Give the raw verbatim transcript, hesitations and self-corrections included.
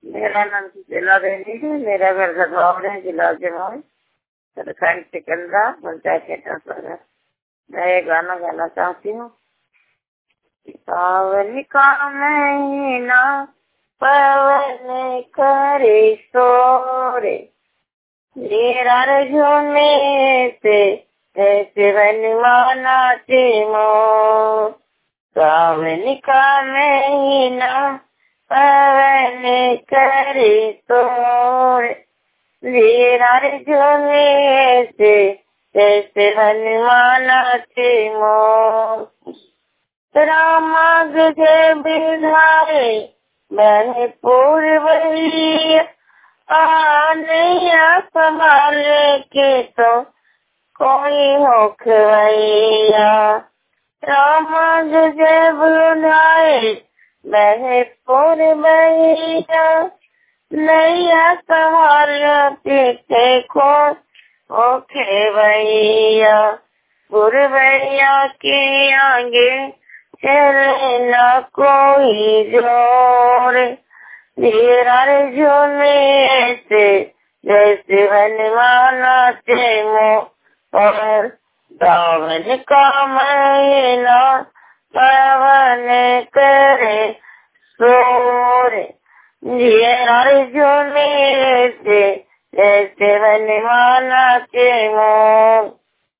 मेरा नाम सुशीला देवी है। मेरा घर गढ़वाल है, जिला जवान, सरकारी सिकंदरा, पंचायत है। मैं ये गाना गाना चाहती हूँ। सावन का महीना पवन करे सोरे, मेरा झूमे से ऐसे बनवाना चे मोर। सावन का महीना पवन करे सोरे, मेरा झूमे से ऐसे बनवाना चे मोर। रामाग जय बिधारे मैंने पूर्वैया, आनैया संभाल के तो कोई हो खवैया। रामाग जय बिधारे मैंने पूर्वैया, नैया संभाल के कौन हो खवैया। पूर्वैया के आगे चले न कोई जोर, मेरा झूमे से जैसे बनवाना चे मोर। सावन का महीना पवन करे सोर, मेरा झूमे से जैसे बनवाना चे मोर।